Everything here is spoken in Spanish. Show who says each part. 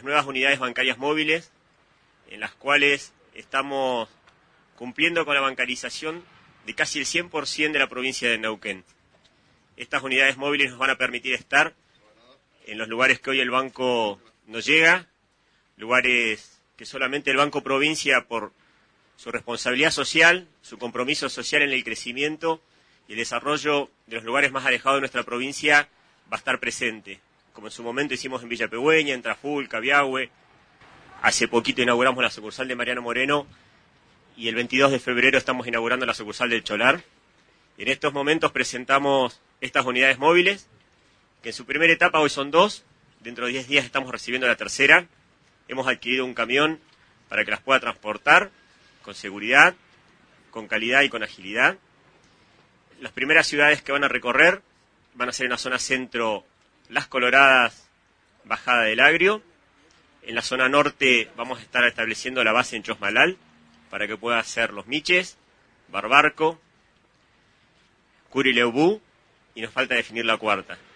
Speaker 1: nuevas unidades bancarias móviles, en las cuales estamos cumpliendo con la bancarización de casi el 100% de la provincia de Neuquén. Estas unidades móviles nos van a permitir estar en los lugares que hoy el banco no llega, lugares que solamente el Banco Provincia, por su responsabilidad social, su compromiso social en el crecimiento y el desarrollo de los lugares más alejados de nuestra provincia, va a estar presente. Como en su momento hicimos en Villa Pehuen, en Traful, Viahue. Hace poquito inauguramos la sucursal de Mariano Moreno y el 22 de febrero estamos inaugurando la sucursal del Cholar. En estos momentos presentamos estas unidades móviles, que en su primera etapa hoy son 2, dentro de 10 días estamos recibiendo la tercera. Hemos adquirido un camión para que las pueda transportar con seguridad, con calidad y con agilidad. Las primeras ciudades que van a recorrer van a ser en la zona centro, Las Coloradas, Bajada del Agrio. En la zona norte vamos a estar estableciendo la base en Chosmalal para que pueda hacer Los Miches, Barbarco, Curileubú, y nos falta definir la cuarta.